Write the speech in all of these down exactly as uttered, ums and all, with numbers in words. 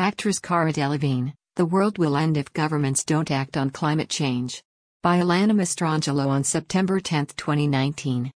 Actress Cara Delevingne, The World Will End If Governments Don't Act on Climate Change. By Alana Mastrangelo on September tenth, twenty nineteen.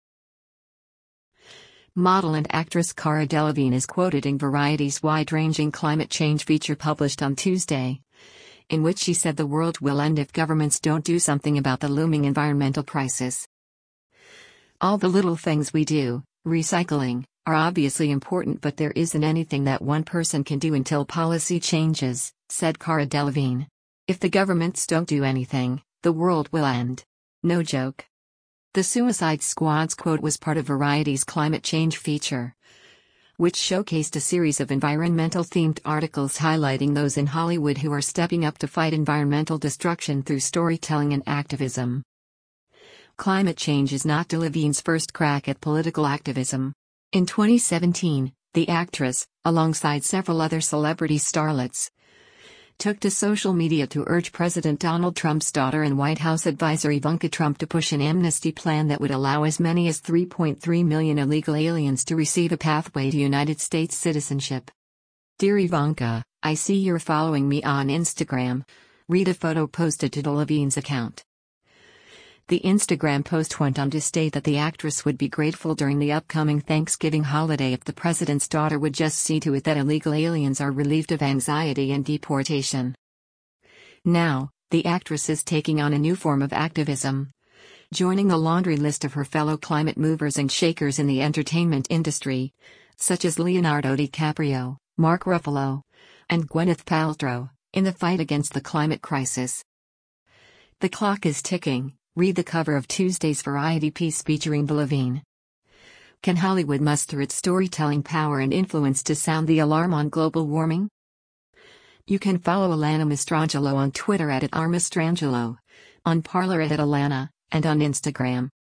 Model and actress Cara Delevingne is quoted in Variety's wide-ranging climate change feature published on Tuesday, in which she said the world will end if governments don't do something about the looming environmental crisis. All the little things we do, recycling, are obviously important, but there isn't anything that one person can do until policy changes, said Cara Delevingne. If the governments don't do anything, the world will end. No joke. The Suicide Squad's quote was part of Variety's climate change feature, which showcased a series of environmental-themed articles highlighting those in Hollywood who are stepping up to fight environmental destruction through storytelling and activism. Climate change is not Delevingne's first crack at political activism. In twenty seventeen, the actress, alongside several other celebrity starlets, took to social media to urge President Donald Trump's daughter and White House advisor Ivanka Trump to push an amnesty plan that would allow as many as three point three million illegal aliens to receive a pathway to United States citizenship. Dear Ivanka, I see you're following me on Instagram. Read a photo posted to Delevingne's account. The Instagram post went on to state that the actress would be grateful during the upcoming Thanksgiving holiday if the president's daughter would just see to it that illegal aliens are relieved of anxiety and deportation. Now, the actress is taking on a new form of activism, joining the laundry list of her fellow climate movers and shakers in the entertainment industry, such as Leonardo DiCaprio, Mark Ruffalo, and Gwyneth Paltrow, in the fight against the climate crisis. The clock is ticking. Read the cover of Tuesday's Variety piece featuring Delevingne. Can Hollywood muster its storytelling power and influence to sound the alarm on global warming? You can follow Alana Mastrangelo on Twitter at, at r mastrangelo, on Parler at, at Alana, and on Instagram.